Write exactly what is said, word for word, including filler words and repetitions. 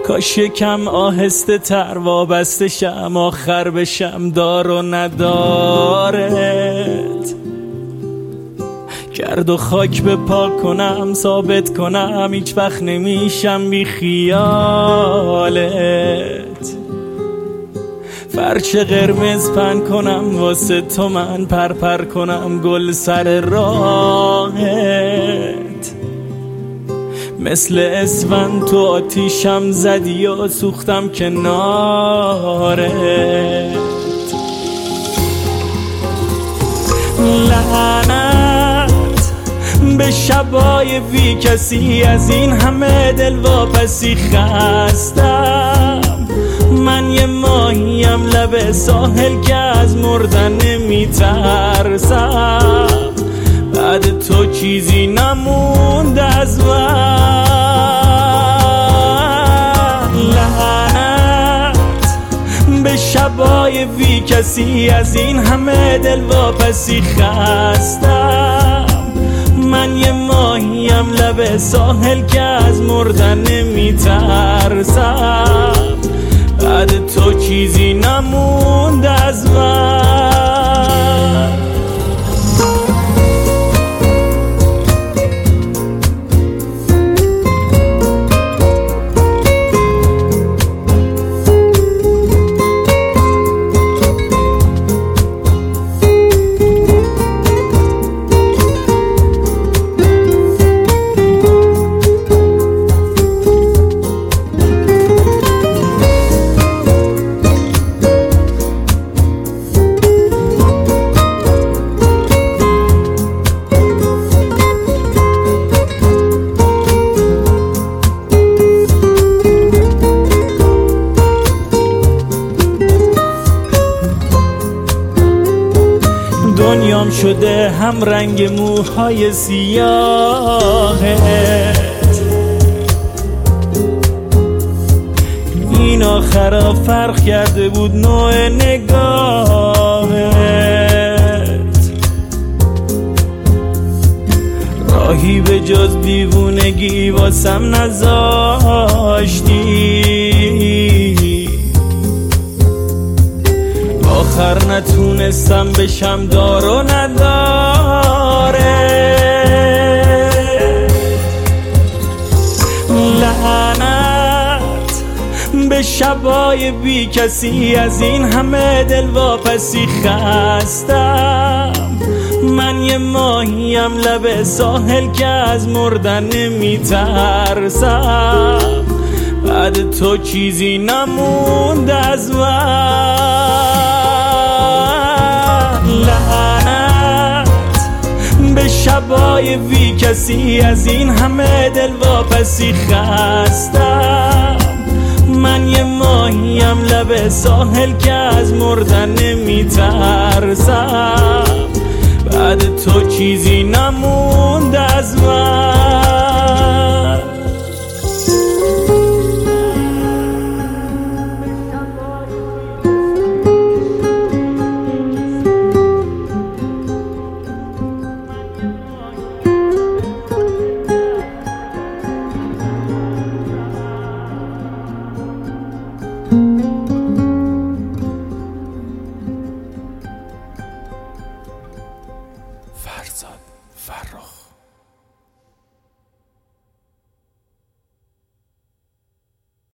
کاش یکم آهسته تر وابسته شم، آخر بشم دار و ندارت. گرد و خاک به پاک کنم، ثابت کنم هیچ وقت نمیشم بی خیالت. فرش قرمز پن کنم واسه تو، من پر پر کنم گل سر راهت. مثل اسفند تو آتیشم زدی و سوختم کنارت. لعنت به شبای بی کسی، از این همه دل واپسی خستم. من یه ماهیم لب ساحل که از مردن نمیترسم. بعد تو چیزی نموند از من. لعنت به شبای بی کسی، از این همه دل واپسی خستم. من یه ماهیم لب ساحل که از مردن نمیترسم. بعد تو چیزی نموند از من. دنیام شده هم رنگ موهای سیاهت. این آخرا فرق کرده بود نوع نگاهت. راهی به جز دیوونگی واسم نذاشتی. آخر نتونستم بشم دار و نداره. لعنت به شبای بی کسی، از این همه دل واپسی خستم. من یه ماهیم لب ساحل که از مردن نمیترسم. بعد تو چیزی نموند از من. لعنت به شبای بی کسی، از این همه دل واپسی خستم. من یه ماهیم لب ساحل که از مردن نمیترسم. بعد تو چیزی نموند از من. فرزاد فرخ.